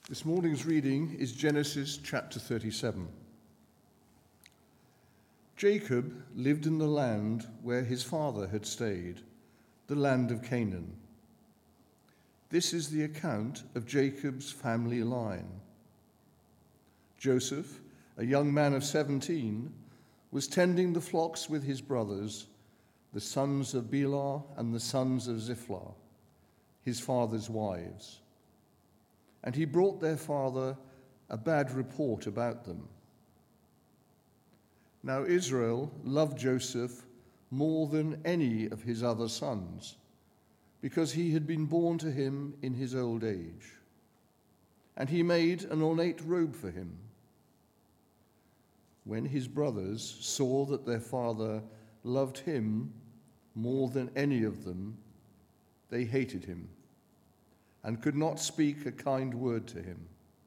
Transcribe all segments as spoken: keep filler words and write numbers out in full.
This morning's reading is Genesis chapter thirty-seven. Jacob lived in the land where his father had stayed, the land of Canaan. This is the account of Jacob's family line. Joseph, a young man of seventeen, was tending the flocks with his brothers, the sons of Bilhah and the sons of Zilpah, his father's wives. And he brought their father a bad report about them. Now Israel loved Joseph more than any of his other sons, because he had been born to him in his old age. And he made an ornate robe for him. When his brothers saw that their father loved him more than any of them, they hated him and could not speak a kind word to him.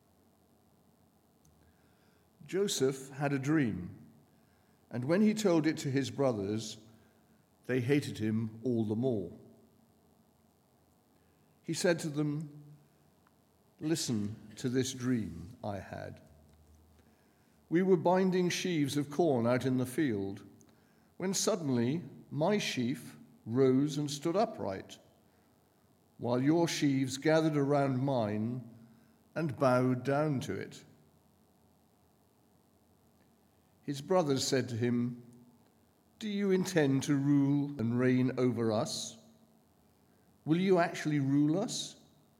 Joseph had a dream, and when he told it to his brothers, they hated him all the more. He said to them, "Listen to this dream I had. We were binding sheaves of corn out in the field, when suddenly my sheaf rose and stood upright, while your sheaves gathered around mine and bowed down to it." His brothers said to him, "Do you intend to rule and reign over us? Will you actually rule us?"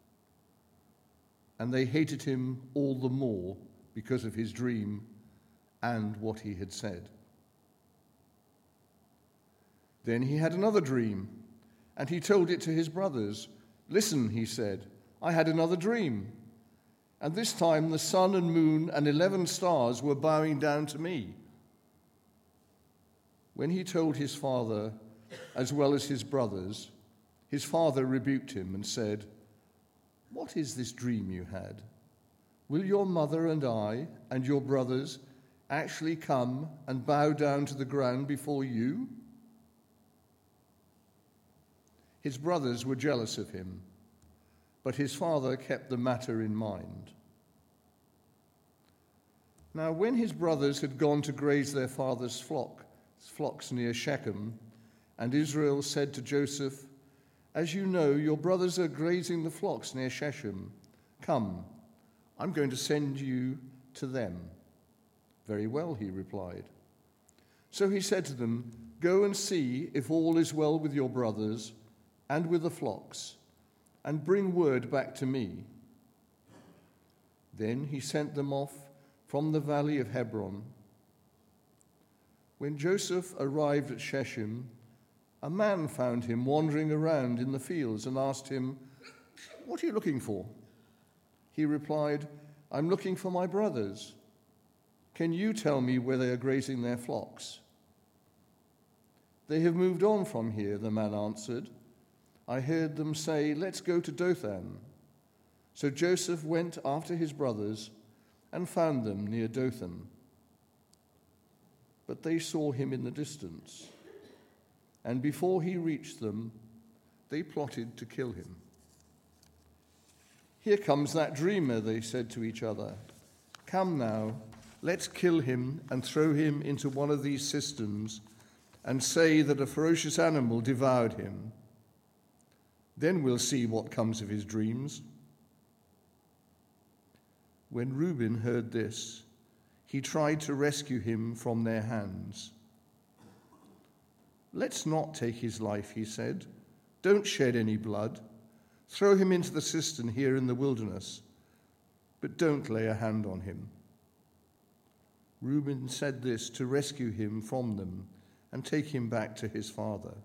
And they hated him all the more because of his dream and what he had said. Then he had another dream, and he told it to his brothers. "Listen," he said, "I had another dream, and this time the sun and moon and eleven stars were bowing down to me." When he told his father as well as his brothers, his father rebuked him and said, "What is this dream you had? Will your mother and I and your brothers actually come and bow down to the ground before you?" His brothers were jealous of him, but his father kept the matter in mind. Now, when his brothers had gone to graze their father's flock, flocks near Shechem, and Israel said to Joseph, "As you know, your brothers are grazing the flocks near Shechem. Come, I'm going to send you to them." "Very well," he replied. So he said to them, "Go and see if all is well with your brothers and with the flocks, and bring word back to me." Then he sent them off from the valley of Hebron. When Joseph arrived at Shechem, a man found him wandering around in the fields and asked him, "What are you looking for?" He replied, "I'm looking for my brothers. Can you tell me where they are grazing their flocks?" "They have moved on from here," the man answered. "I heard them say, 'Let's go to Dothan.'" So Joseph went after his brothers and found them near Dothan. But they saw him in the distance, and before he reached them, they plotted to kill him. "Here comes that dreamer," they said to each other. "Come now, let's kill him and throw him into one of these cisterns and say that a ferocious animal devoured him. Then we'll see what comes of his dreams." When Reuben heard this, he tried to rescue him from their hands. "Let's not take his life," he said. "Don't shed any blood. Throw him into the cistern here in the wilderness, but don't lay a hand on him." Reuben said this to rescue him from them and take him back to his father.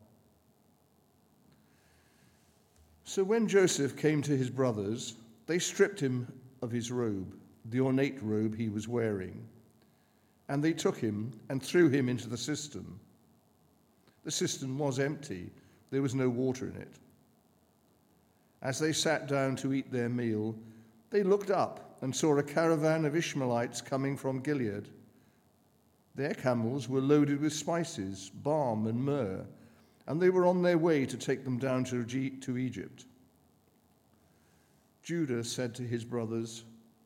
So when Joseph came to his brothers, they stripped him of his robe, the ornate robe he was wearing, and they took him and threw him into the cistern. The cistern was empty. There was no water in it. As they sat down to eat their meal, they looked up and saw a caravan of Ishmaelites coming from Gilead. Their camels were loaded with spices, balm, and myrrh, and they were on their way to take them down to Egypt. Judah said to his brothers,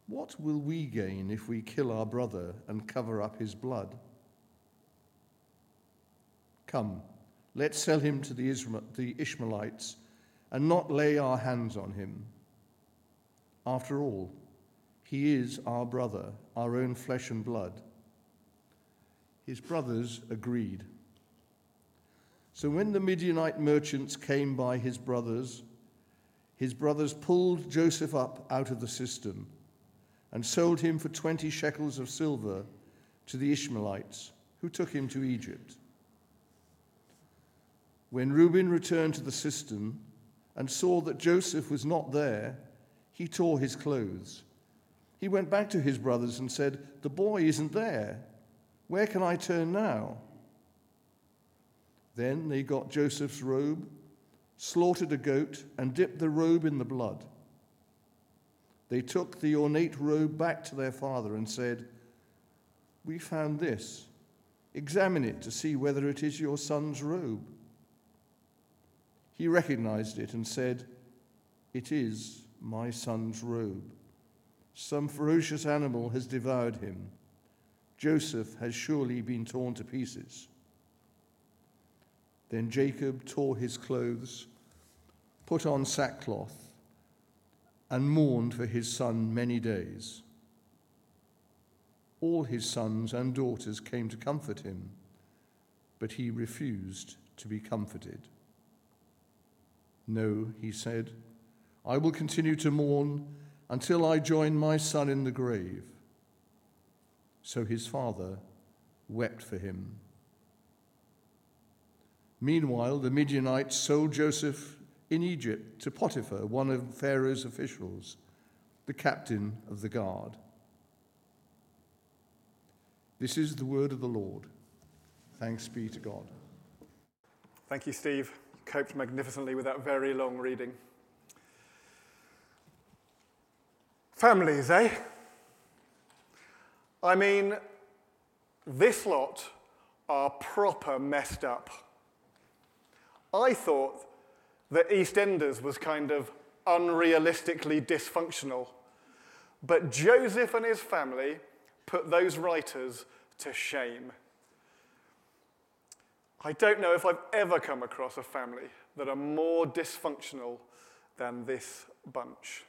"What will we gain if we kill our brother and cover up his blood? Come, let's sell him to the, Isma- the Ishmaelites and not lay our hands on him. After all, he is our brother, our own flesh and blood." His brothers agreed. So when the Midianite merchants came by his brothers, his brothers pulled Joseph up out of the cistern and sold him for twenty shekels of silver to the Ishmaelites, who took him to Egypt. When Reuben returned to the cistern and saw that Joseph was not there, he tore his clothes. He went back to his brothers and said, "The boy isn't there. Where can I turn now?" Then they got Joseph's robe, slaughtered a goat, and dipped the robe in the blood. They took the ornate robe back to their father and said, "We found this. Examine it to see whether it is your son's robe." He recognized it and said, "It is my son's robe. Some ferocious animal has devoured him. Joseph has surely been torn to pieces." Then Jacob tore his clothes, put on sackcloth, and mourned for his son many days. All his sons and daughters came to comfort him, but he refused to be comforted. "No," he said, "I will continue to mourn until I join my son in the grave." So his father wept for him. Meanwhile, the Midianites sold Joseph in Egypt to Potiphar, one of Pharaoh's officials, the captain of the guard. This is the word of the Lord. Thanks be to God. Thank you, Steve. You coped magnificently with that very long reading. Families, eh? I mean, this lot are proper messed up. I thought that EastEnders was kind of unrealistically dysfunctional, but Joseph and his family put those writers to shame. I don't know if I've ever come across a family that are more dysfunctional than this bunch.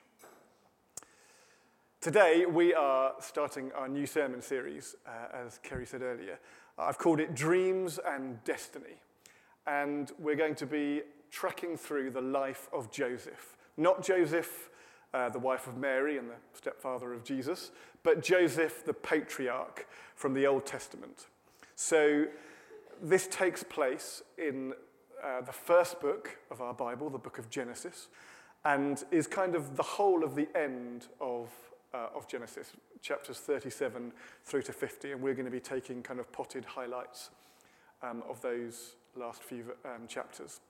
Today, we are starting our new sermon series, uh, as Kerry said earlier. I've called it Dreams and Destiny. And we're going to be tracking through the life of Joseph. Not Joseph, uh, the wife of Mary and the stepfather of Jesus, but Joseph, the patriarch from the Old Testament. So this takes place in uh, the first book of our Bible, the book of Genesis, and is kind of the whole of the end of Uh, of Genesis, chapters thirty-seven through to fifty, and we're going to be taking kind of potted highlights um, of those last few um, chapters.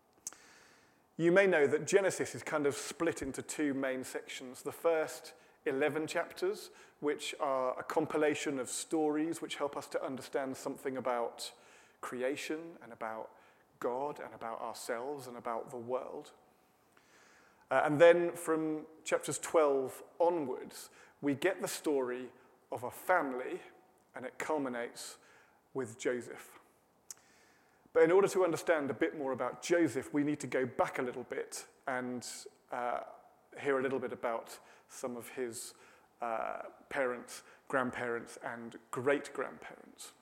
You may know that Genesis is kind of split into two main sections. The first eleven chapters, which are a compilation of stories which help us to understand something about creation and about God and about ourselves and about the world. Uh, and then from chapters twelve onwards, we get the story of a family, and it culminates with Joseph. But in order to understand a bit more about Joseph, we need to go back a little bit and uh, hear a little bit about some of his uh, parents, grandparents, and great-grandparents.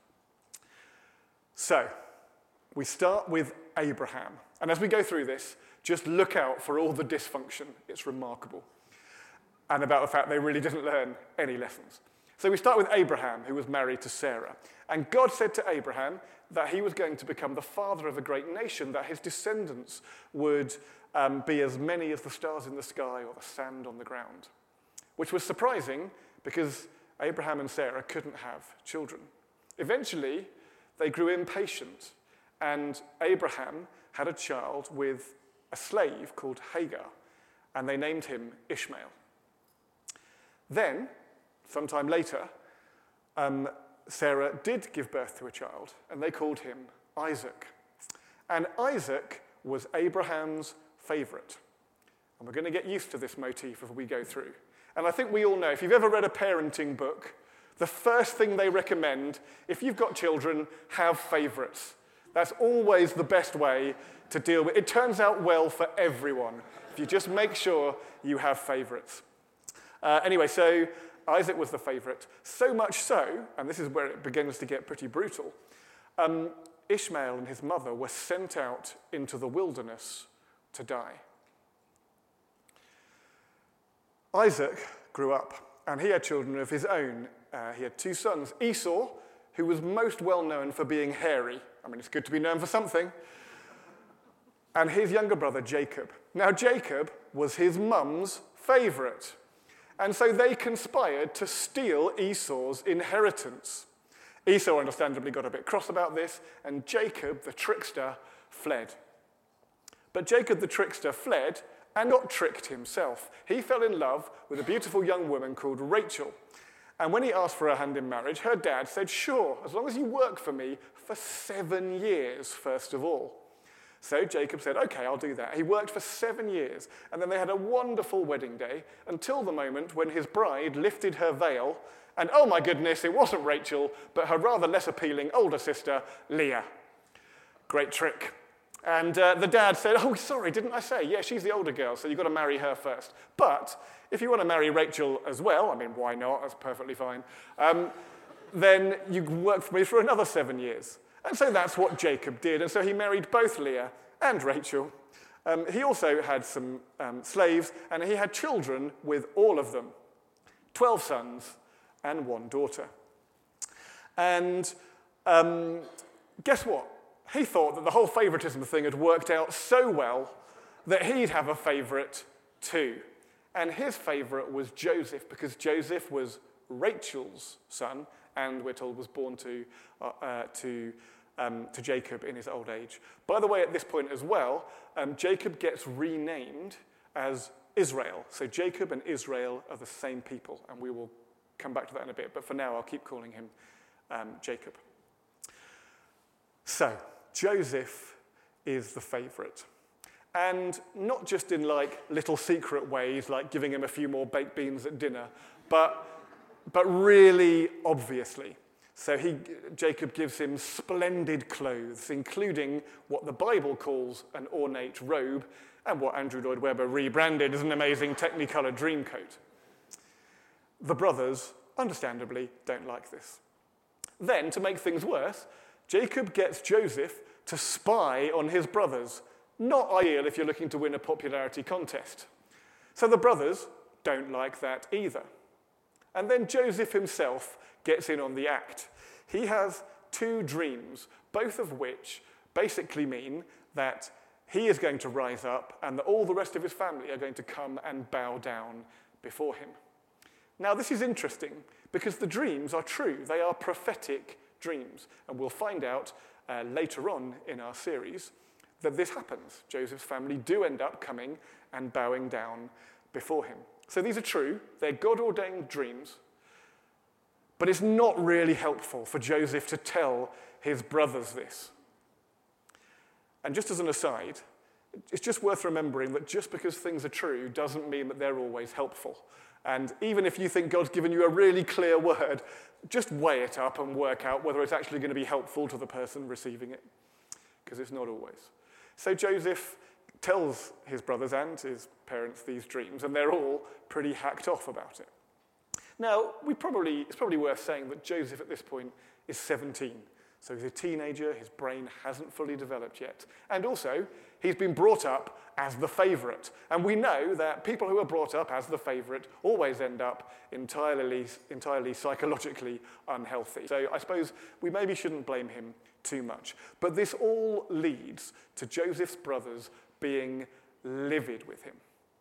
So, we start with Abraham. And as we go through this, just look out for all the dysfunction. It's remarkable. And about the fact they really didn't learn any lessons. So we start with Abraham, who was married to Sarah. And God said to Abraham that he was going to become the father of a great nation, that his descendants would um, be as many as the stars in the sky or the sand on the ground. Which was surprising because Abraham and Sarah couldn't have children. Eventually, they grew impatient, and Abraham had a child with a slave called Hagar, and they named him Ishmael. Then, sometime later, um, Sarah did give birth to a child, and they called him Isaac. And Isaac was Abraham's favorite. And we're going to get used to this motif as we go through. And I think we all know, if you've ever read a parenting book, the first thing they recommend, if you've got children, have favourites. That's always the best way to deal with it. It turns out well for everyone if you just make sure you have favourites. Uh, anyway, so Isaac was the favourite. So much so, and this is where it begins to get pretty brutal, um, Ishmael and his mother were sent out into the wilderness to die. Isaac grew up, and he had children of his own. Uh, he had two sons, Esau, who was most well known for being hairy. I mean, it's good to be known for something. And his younger brother, Jacob. Now, Jacob was his mum's favourite. And so they conspired to steal Esau's inheritance. Esau understandably got a bit cross about this, and Jacob, the trickster, fled. But Jacob, the trickster, fled and got tricked himself. He fell in love with a beautiful young woman called Rachel. And when he asked for her hand in marriage, her dad said, sure, as long as you work for me for seven years, first of all. So Jacob said, okay, I'll do that. He worked for seven years, and then they had a wonderful wedding day until the moment when his bride lifted her veil, and oh my goodness, it wasn't Rachel, but her rather less appealing older sister, Leah. Great trick. And uh, the dad said, oh, sorry, didn't I say? Yeah, she's the older girl, so you've got to marry her first. But if you want to marry Rachel as well, I mean, why not? That's perfectly fine. Um, then you can work for me for another seven years. And so that's what Jacob did. And so he married both Leah and Rachel. Um, he also had some um, slaves, and he had children with all of them, twelve sons and one daughter. And um, guess what? He thought that the whole favoritism thing had worked out so well that he'd have a favorite too. And his favorite was Joseph, because Joseph was Rachel's son, and we're told was born to, uh, uh, to, um, to Jacob in his old age. By the way, at this point as well, um, Jacob gets renamed as Israel. So Jacob and Israel are the same people, and we will come back to that in a bit. But for now, I'll keep calling him um, Jacob. So Joseph is the favorite. And not just in like little secret ways, like giving him a few more baked beans at dinner, but, but really obviously. So he, Jacob gives him splendid clothes, including what the Bible calls an ornate robe, and what Andrew Lloyd Webber rebranded as an amazing Technicolor Dreamcoat. The brothers, understandably, don't like this. Then, to make things worse, Jacob gets Joseph to spy on his brothers. Not ideal if you're looking to win a popularity contest. So the brothers don't like that either. And then Joseph himself gets in on the act. He has two dreams, both of which basically mean that he is going to rise up and that all the rest of his family are going to come and bow down before him. Now, this is interesting because the dreams are true. They are prophetic dreams. And we'll find out uh, later on in our series that this happens. Joseph's family do end up coming and bowing down before him. So these are true. They're God-ordained dreams. But it's not really helpful for Joseph to tell his brothers this. And just as an aside, it's just worth remembering that just because things are true doesn't mean that they're always helpful. And even if you think God's given you a really clear word, just weigh it up and work out whether it's actually going to be helpful to the person receiving it, because it's not always. So Joseph tells his brothers and his parents these dreams, and they're all pretty hacked off about it. Now, we probably, it's probably worth saying that Joseph at this point is seventeen. So he's a teenager, his brain hasn't fully developed yet. And also, he's been brought up as the favorite. And we know that people who are brought up as the favorite always end up entirely, entirely psychologically unhealthy. So I suppose we maybe shouldn't blame him too much. But this all leads to Joseph's brothers being livid with him.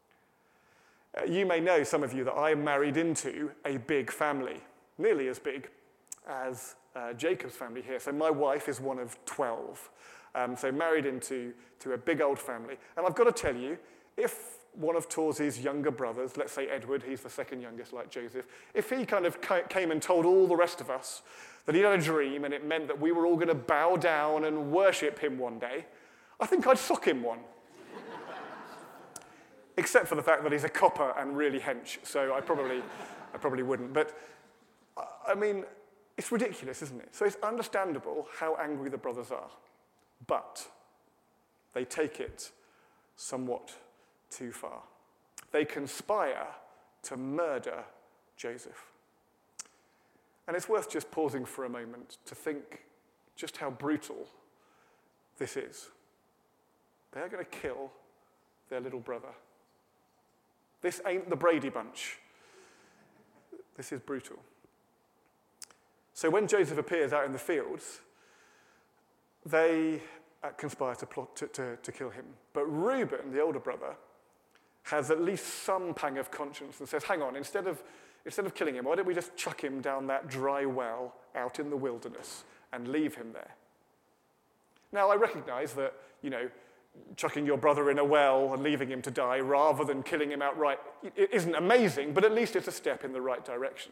Uh, you may know, some of you, that I married into a big family, nearly as big as uh, Jacob's family here. So my wife is one of twelve. Um, so married into to a big old family. And I've got to tell you, if one of Torsey's younger brothers, let's say Edward, he's the second youngest like Joseph, if he kind of came and told all the rest of us that he had a dream and it meant that we were all going to bow down and worship him one day, I think I'd sock him one. except for the fact that he's a copper and really hench, so I probably, I probably wouldn't. But, I mean, it's ridiculous, isn't it? So it's understandable how angry the brothers are, but they take it somewhat too far. They conspire to murder Joseph. And it's worth just pausing for a moment to think just how brutal this is. They're going to kill their little brother. This ain't the Brady Bunch. This is brutal. So when Joseph appears out in the fields, they uh, conspire to plot to, to, to kill him. But Reuben, the older brother, has at least some pang of conscience and says, hang on, instead of, instead of killing him, why don't we just chuck him down that dry well out in the wilderness and leave him there? Now, I recognize that, you know, chucking your brother in a well and leaving him to die rather than killing him outright it isn't amazing, but at least it's a step in the right direction.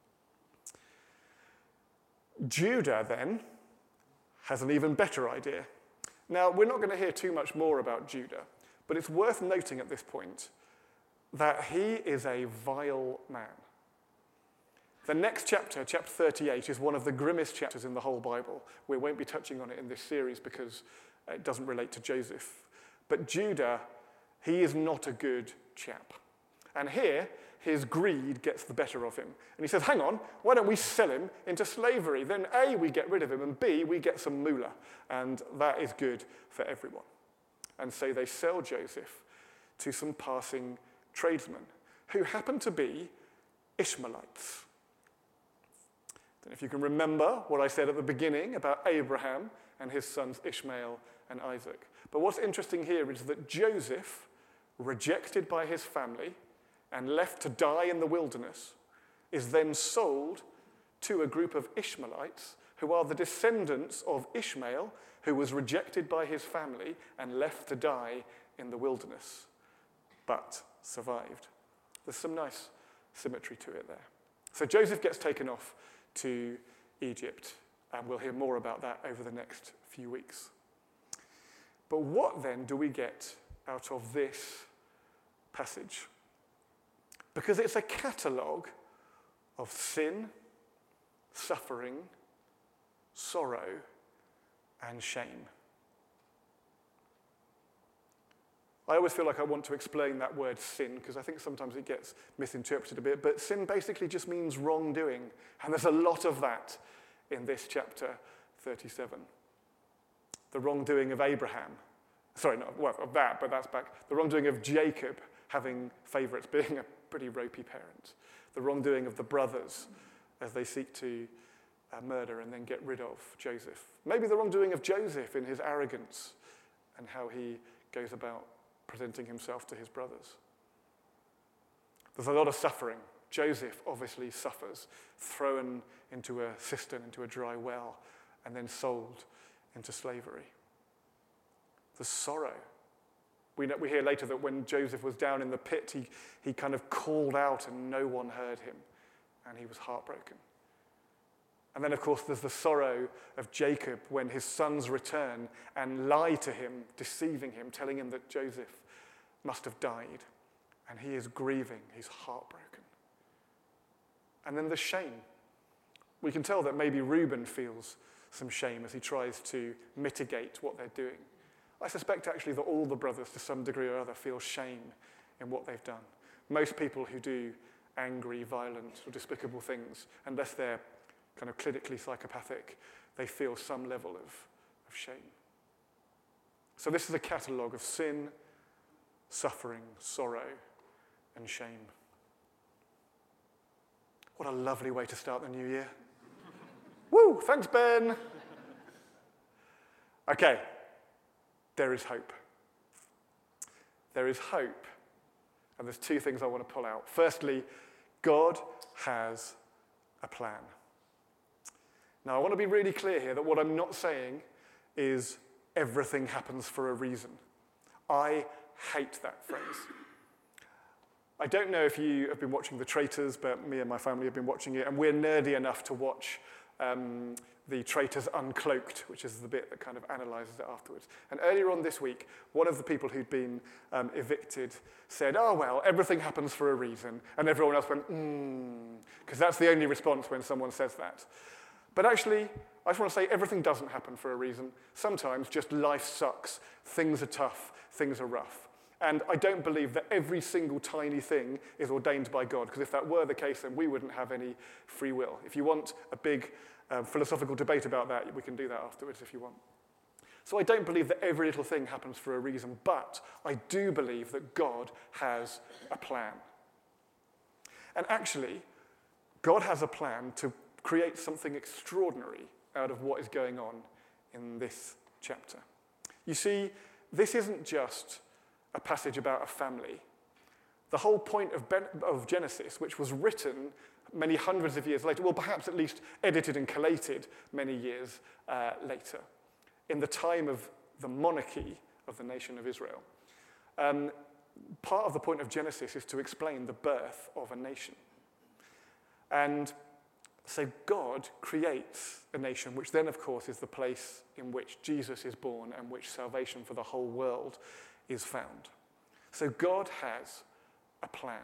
Judah, then, has an even better idea. Now, we're not going to hear too much more about Judah, but it's worth noting at this point that he is a vile man. The next chapter, chapter thirty-eight, is one of the grimmest chapters in the whole Bible. We won't be touching on it in this series because it doesn't relate to Joseph. But Judah, he is not a good chap. And here, his greed gets the better of him. And he says, hang on, why don't we sell him into slavery? Then A, we get rid of him, and B, we get some moolah. And that is good for everyone. And so they sell Joseph to some passing tradesmen who happen to be Ishmaelites. I don't know if you can remember what I said at the beginning about Abraham and his sons Ishmael and Isaac. But what's interesting here is that Joseph, rejected by his family and left to die in the wilderness, is then sold to a group of Ishmaelites who are the descendants of Ishmael, who was rejected by his family and left to die in the wilderness, but survived. There's some nice symmetry to it there. So Joseph gets taken off to Egypt, and we'll hear more about that over the next few weeks. But what then do we get out of this passage? Because it's a catalogue of sin, suffering, sorrow, and shame. I always feel like I want to explain that word sin because I think sometimes it gets misinterpreted a bit, but sin basically just means wrongdoing, and there's a lot of that in this chapter thirty-seven. The wrongdoing of Abraham, sorry, not well, of that, but that's back. The wrongdoing of Jacob having favourites, being a pretty ropey parent. The wrongdoing of the brothers as they seek to uh, murder and then get rid of Joseph. Maybe the wrongdoing of Joseph in his arrogance and how he goes about presenting himself to his brothers. There's a lot of suffering. Joseph obviously suffers, thrown into a cistern, into a dry well, and then sold into slavery. The sorrow. We, know, we hear later that when Joseph was down in the pit, he, he kind of called out and no one heard him, and he was heartbroken. And then, of course, there's the sorrow of Jacob when his sons return and lie to him, deceiving him, telling him that Joseph must have died. And he is grieving, he's heartbroken. And then the shame. We can tell that maybe Reuben feels some shame as he tries to mitigate what they're doing. I suspect actually that all the brothers, to some degree or other, feel shame in what they've done. Most people who do angry, violent, or despicable things, unless they're kind of clinically psychopathic, they feel some level of, of shame. So this is a catalogue of sin, suffering, sorrow, and shame. What a lovely way to start the new year. Woo, thanks, Ben. Okay, there is hope. There is hope, and there's two things I want to pull out. Firstly, God has a plan. Now, I want to be really clear here that what I'm not saying is everything happens for a reason. I hate that phrase. I don't know if you have been watching The Traitors, but me and my family have been watching it, and we're nerdy enough to watch um, the traitors uncloaked, which is the bit that kind of analyzes it afterwards. And earlier on this week, one of the people who'd been um, evicted said, oh, well, everything happens for a reason. And everyone else went, hmm, because that's the only response when someone says that. But actually, I just want to say everything doesn't happen for a reason. Sometimes just life sucks. Things are tough. Things are rough. And I don't believe that every single tiny thing is ordained by God, because if that were the case, then we wouldn't have any free will. If you want a big um, philosophical debate about that, we can do that afterwards if you want. So I don't believe that every little thing happens for a reason, but I do believe that God has a plan. And actually, God has a plan to create something extraordinary out of what is going on in this chapter. You see, this isn't just a passage about a family. The whole point of, ben- of Genesis, which was written many hundreds of years later, well, perhaps at least edited and collated many years uh, later, in the time of the monarchy of the nation of Israel. Um, part of the point of Genesis is to explain the birth of a nation. And so God creates a nation, which then, of course, is the place in which Jesus is born and which salvation for the whole world is found. So God has a plan.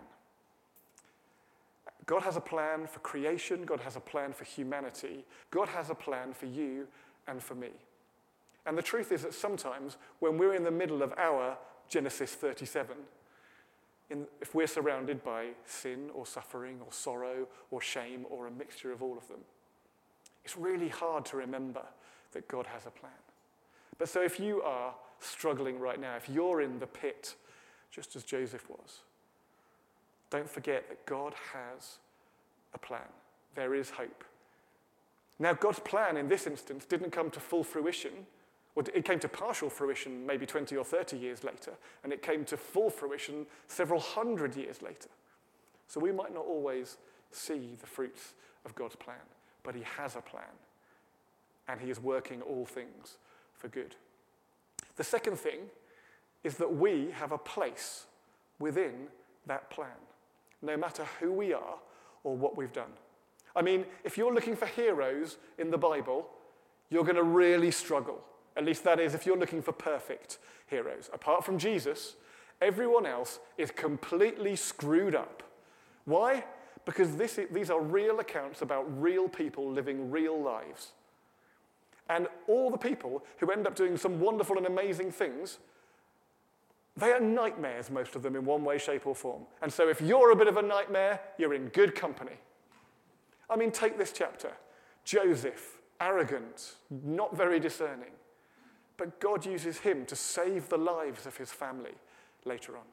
God has a plan for creation. God has a plan for humanity. God has a plan for you and for me. And the truth is that sometimes when we're in the middle of our Genesis thirty-seven, in, if we're surrounded by sin or suffering or sorrow or shame or a mixture of all of them, it's really hard to remember that God has a plan. But so if you are struggling right now, if you're in the pit, just as Joseph was, don't forget that God has a plan. There is hope. Now, God's plan in this instance didn't come to full fruition, or it came to partial fruition maybe twenty or thirty years later, and it came to full fruition several hundred years later. So we might not always see the fruits of God's plan, but he has a plan, and he is working all things for good. The second thing is that we have a place within that plan, no matter who we are or what we've done. I mean, if you're looking for heroes in the Bible, you're going to really struggle. At least that is if you're looking for perfect heroes. Apart from Jesus, everyone else is completely screwed up. Why? Because this, these are real accounts about real people living real lives. And all the people who end up doing some wonderful and amazing things, they are nightmares, most of them, in one way, shape, or form. And so if you're a bit of a nightmare, you're in good company. I mean, take this chapter. Joseph, arrogant, not very discerning. But God uses him to save the lives of his family later on.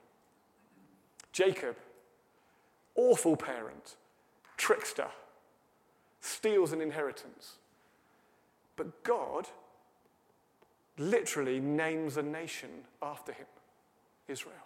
Jacob, awful parent, trickster, steals an inheritance. But God literally names a nation after him, Israel.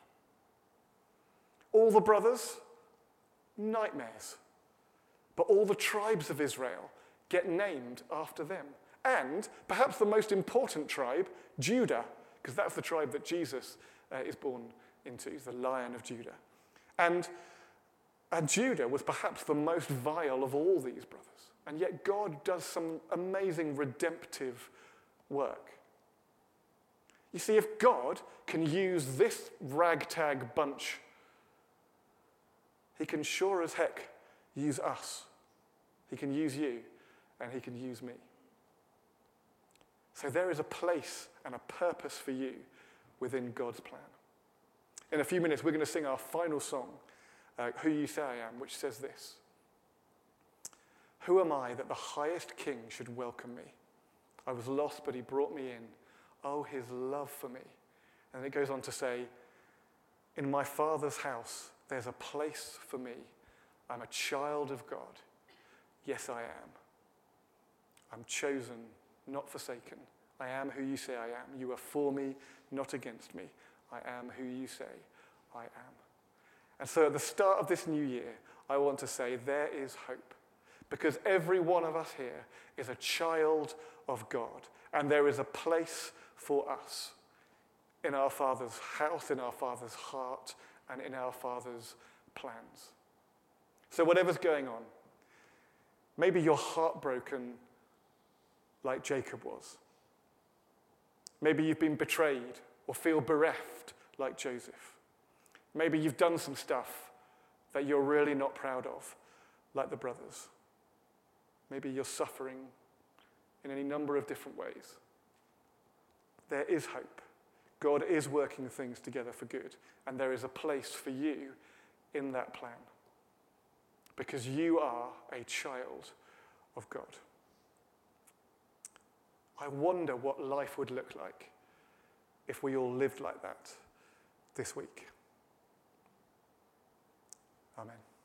All the brothers, nightmares. But all the tribes of Israel get named after them. And perhaps the most important tribe, Judah, because that's the tribe that Jesus uh, is born into. He's the Lion of Judah. And, and Judah was perhaps the most vile of all these brothers. And yet God does some amazing redemptive work. You see, if God can use this ragtag bunch, he can sure as heck use us. He can use you, and he can use me. So there is a place and a purpose for you within God's plan. In a few minutes, we're going to sing our final song, uh, Who You Say I Am, which says this. Who am I that the highest king should welcome me? I was lost, but he brought me in. Oh, his love for me. And it goes on to say, in my Father's house, there's a place for me. I'm a child of God. Yes, I am. I'm chosen, not forsaken. I am who you say I am. You are for me, not against me. I am who you say I am. And so at the start of this new year, I want to say there is hope. Because every one of us here is a child of God. And there is a place for us in our Father's house, in our Father's heart, and in our Father's plans. So whatever's going on, maybe you're heartbroken like Jacob was. Maybe you've been betrayed or feel bereft like Joseph. Maybe you've done some stuff that you're really not proud of, like the brothers. Maybe you're suffering in any number of different ways. There is hope. God is working things together for good, and there is a place for you in that plan, because you are a child of God. I wonder what life would look like if we all lived like that this week. Amen.